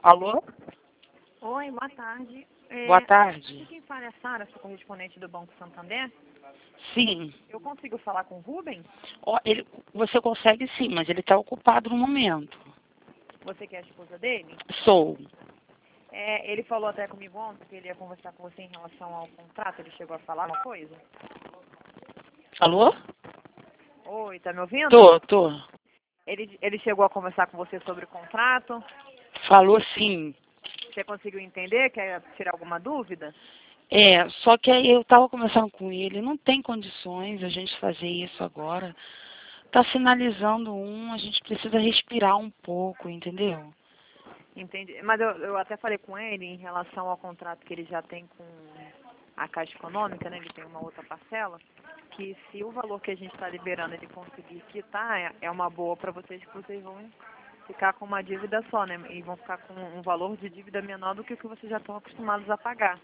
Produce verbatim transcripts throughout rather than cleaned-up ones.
Alô? Oi, boa tarde. É, Boa tarde. aqui quem fala é a Sara, sou correspondente do Banco Santander. Sim. Eu consigo falar com o Rubem? Ó, ele, você consegue sim, mas ele está ocupado no momento. Você que é a esposa dele? Sou. É, ele falou até comigo ontem que ele ia conversar com você em relação ao contrato. Ele chegou a falar uma coisa? Alô? Oi, tá me ouvindo? Tô, tô. Ele, ele chegou a conversar com você sobre o contrato? Falou sim. Você conseguiu entender? Quer tirar alguma dúvida? É, só que aí eu estava conversando com ele, não tem condições a gente fazer isso agora. Tá sinalizando um, a gente precisa respirar um pouco, entendeu? Entendi. Mas eu, eu até falei com ele em relação ao contrato que ele já tem com a Caixa Econômica, né? Ele tem uma outra parcela, que se o valor que a gente está liberando ele conseguir quitar, é, é uma boa para vocês, que vocês vão ficar com uma dívida só, né? E vão ficar com um valor de dívida menor do que o que vocês já estão acostumados a pagar.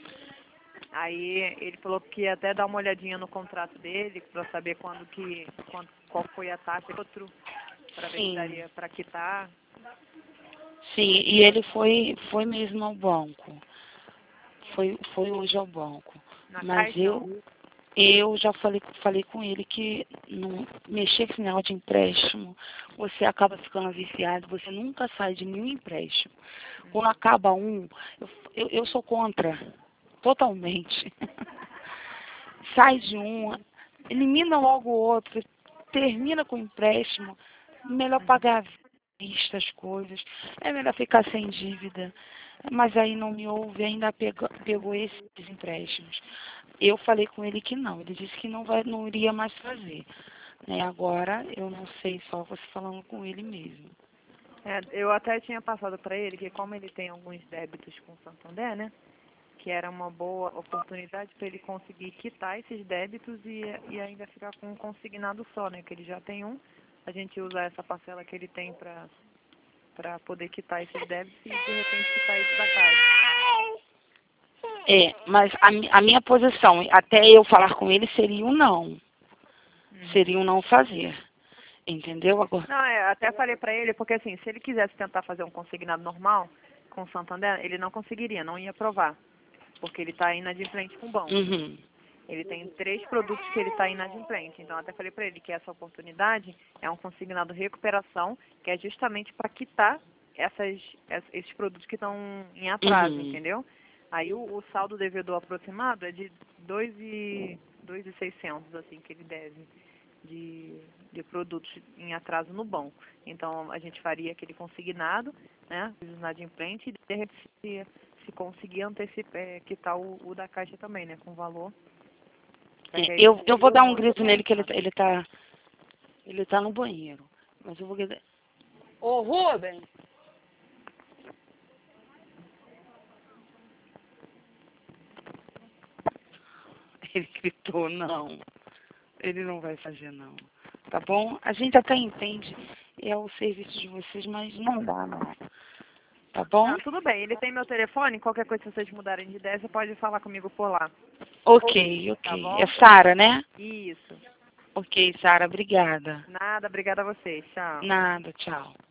Aí ele falou que ia até dar uma olhadinha no contrato dele para saber quando que, quando, qual foi a taxa do outro, para ver se Sim. daria para quitar. Sim, e ele foi, foi mesmo ao banco. Foi, foi hoje ao banco. Na Mas Caixa, não. eu, eu já falei, falei com ele que não mexer com esse negócio de empréstimo, você acaba ficando viciado, você nunca sai de nenhum empréstimo. Quando acaba um, eu, eu, eu sou contra, totalmente. Sai de um, elimina logo o outro, termina com o empréstimo, melhor pagar à vista as coisas, é melhor ficar sem dívida. Mas aí não me ouve, ainda pegou, pegou esses empréstimos. Eu falei com ele que não, ele disse que não, vai, não iria mais fazer. Né? Agora, eu não sei, só você falando com ele mesmo. É, eu até tinha passado para ele que como ele tem alguns débitos com o Santander, né? Que era uma boa oportunidade para ele conseguir quitar esses débitos e, e ainda ficar com um consignado só, né? Que ele já tem um. A gente usa essa parcela que ele tem para para poder quitar esses débitos e de repente quitar isso da casa. É, mas a, mi- a minha posição, até eu falar com ele, seria um não. Uhum. Seria um não fazer. Entendeu? Agora, Não, é, até falei para ele, porque assim, se ele quisesse tentar fazer um consignado normal com o Santander, ele não conseguiria, não ia aprovar. Porque ele está inadimplente com o banco. uhum. Ele tem três produtos que ele está inadimplente. Então, até falei para ele que essa oportunidade é um consignado recuperação, que é justamente para quitar essas, es- esses produtos que estão em atraso, Uhum. entendeu? Aí o, o saldo devedor aproximado é de dois mil e seiscentos, assim, que ele deve de, de produtos em atraso no banco. Então, a gente faria aquele consignado, né, inadimplente, e de repente, se, se conseguir antecipar, é, quitar o, o da caixa também, né, com valor. Pra que É, aí eu, eu vou o dar um banco grito nele que ele, não. ele tá. Ele tá no banheiro. Mas eu vou gritar. Ô, Rubem! Ele gritou, não. Ele não vai fazer, não. Tá bom? A gente até entende. É o serviço de vocês, mas não dá, não. Tá bom? Não, tudo bem. Ele tem meu telefone. Qualquer coisa, se vocês mudarem de ideia, você pode falar comigo por lá. Ok, Tá ok. É bom? Sara, né? Isso. Ok, Sara, obrigada. Nada. Obrigada a vocês. Tchau. Nada, tchau.